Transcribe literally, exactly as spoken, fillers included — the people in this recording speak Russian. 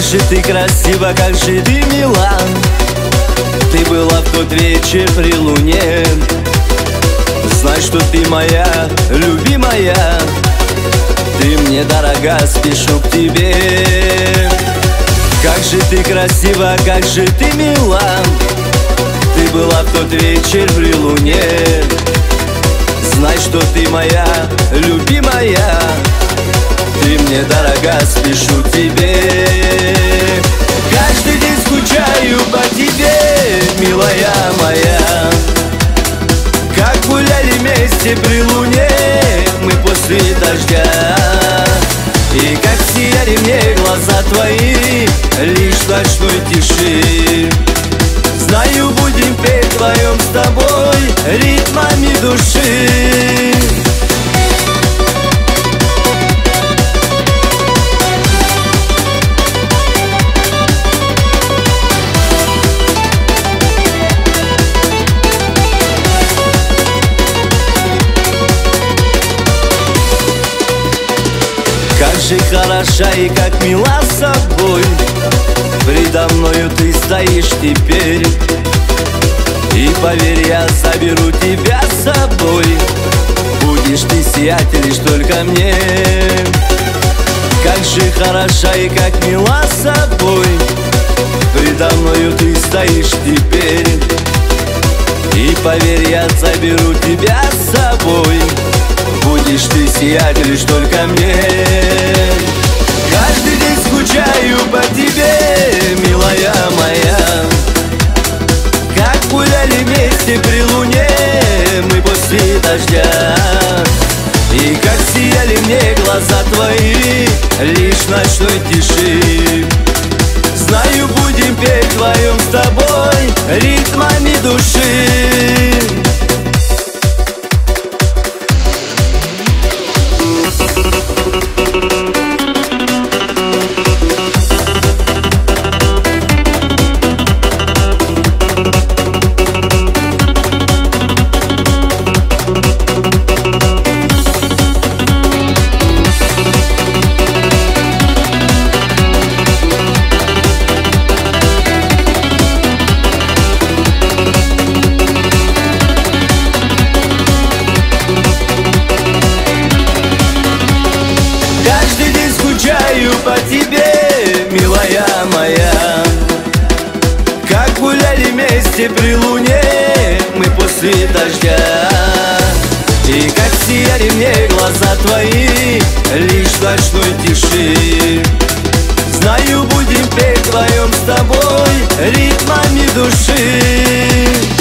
же ты красива, как же ты мила. Ты была в тот вечер при луне. Знай, что ты моя любимая. Ты мне дорога, спешу к тебе. Как же ты красива, как же ты мила. Ты была в тот вечер при луне. Знай, что ты моя любимая. Ты мне дорога, спешу к тебе. Каждый день скучаю по тебе, милая моя. Как гуляли вместе при луне мы после дождя. И как сияли мне глаза твои лишь в ночной тиши. Знаю, будем петь вдвоем с тобой ритмами души. Как же хороша и как мила с собой. Предо мною ты стоишь теперь. И поверь, я заберу тебя с собой. Будешь ты сиять лишь только мне. Как же хороша и как мила с собой. Предо мною ты стоишь теперь. И поверь, я заберу тебя с собой. Будешь ты сиять лишь только мне. Каждый день скучаю по тебе, милая моя. Как гуляли вместе при луне мы после дождя. И как сияли мне глаза твои лишь в ночной тиши. Знаю, будем петь вдвоем с тобой ритмами души. По тебе, милая моя. Как гуляли вместе при луне мы после дождя. И как сияли мне глаза твои лишь в ночной тиши. Знаю, будем петь вдвоем с тобой ритмами души.